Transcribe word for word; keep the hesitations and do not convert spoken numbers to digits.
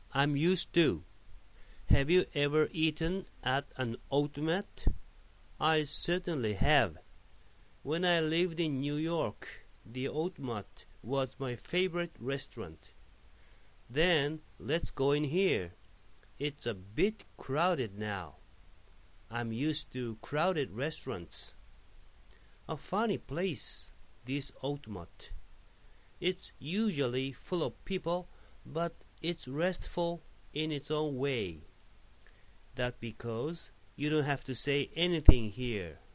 I'm used to. Have you ever eaten at an automat? I certainly have. When I lived in New York, the automat was my favorite restaurant. Then let's go in here. It's a bit crowded now. I'm used to crowded restaurants. A funny place, this automat. It's usually full of people, but it's restful in its own way. That's because you don't have to say anything here.